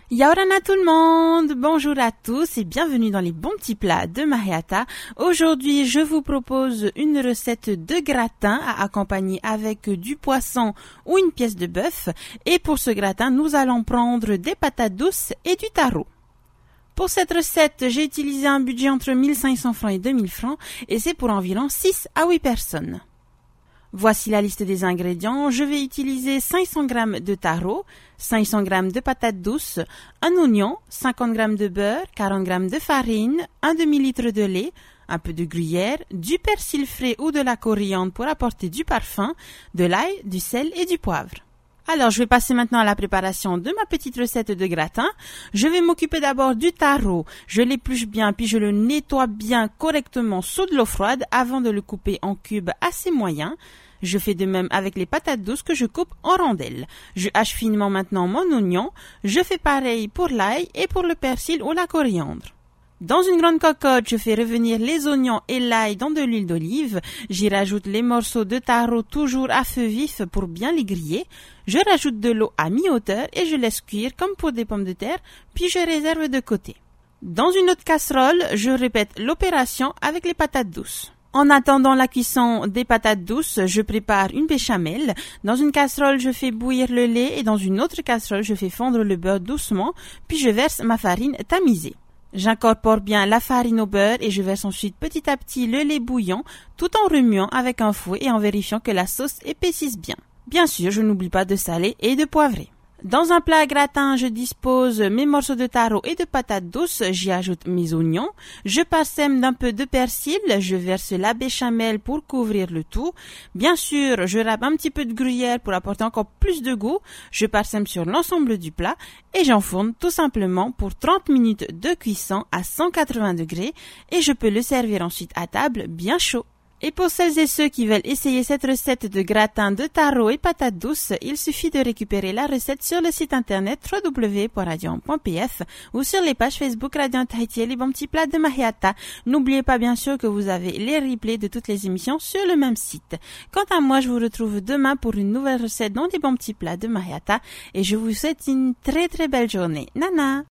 Yaorana tout le monde, bonjour à tous et bienvenue dans les bons petits plats de Mariata. Aujourd'hui, je vous propose une recette de gratin à accompagner avec du poisson ou une pièce de bœuf. Et pour ce gratin, nous allons prendre des patates douces et du taro. Pour cette recette, j'ai utilisé un budget entre 1500 francs et 2000 francs et c'est pour environ 6 à 8 personnes. Voici la liste des ingrédients. Je vais utiliser 500 g de taro, 500 g de patates douces, un oignon, 50 g de beurre, 40 g de farine, un demi-litre de lait, un peu de gruyère, du persil frais ou de la coriandre pour apporter du parfum, de l'ail, du sel et du poivre. Alors, je vais passer maintenant à la préparation de ma petite recette de gratin. Je vais m'occuper d'abord du taro. Je l'épluche bien, puis je le nettoie bien correctement sous de l'eau froide avant de le couper en cubes assez moyens. Je fais de même avec les patates douces que je coupe en rondelles. Je hache finement maintenant mon oignon. Je fais pareil pour l'ail et pour le persil ou la coriandre. Dans une grande cocotte, je fais revenir les oignons et l'ail dans de l'huile d'olive. J'y rajoute les morceaux de taro toujours à feu vif pour bien les griller. Je rajoute de l'eau à mi-hauteur et je laisse cuire comme pour des pommes de terre, puis je réserve de côté. Dans une autre casserole, je répète l'opération avec les patates douces. En attendant la cuisson des patates douces, je prépare une béchamel. Dans une casserole, je fais bouillir le lait et dans une autre casserole, je fais fondre le beurre doucement, puis je verse ma farine tamisée. J'incorpore bien la farine au beurre et je verse ensuite petit à petit le lait bouillant tout en remuant avec un fouet et en vérifiant que la sauce épaississe bien. Bien sûr, je n'oublie pas de saler et de poivrer. Dans un plat à gratin, je dispose mes morceaux de taro et de patates douces, j'y ajoute mes oignons, je parsème d'un peu de persil, je verse la béchamel pour couvrir le tout. Bien sûr, je râpe un petit peu de gruyère pour apporter encore plus de goût, je parsème sur l'ensemble du plat et j'enfourne tout simplement pour 30 minutes de cuisson à 180 degrés et je peux le servir ensuite à table bien chaud. Et pour celles et ceux qui veulent essayer cette recette de gratin de taro et patates douces, il suffit de récupérer la recette sur le site internet www.radion.pf ou sur les pages Facebook Radio Tahiti et les bons petits plats de Mariata. N'oubliez pas bien sûr que vous avez les replays de toutes les émissions sur le même site. Quant à moi, je vous retrouve demain pour une nouvelle recette dans les bons petits plats de Mariata et je vous souhaite une très très belle journée. Nana!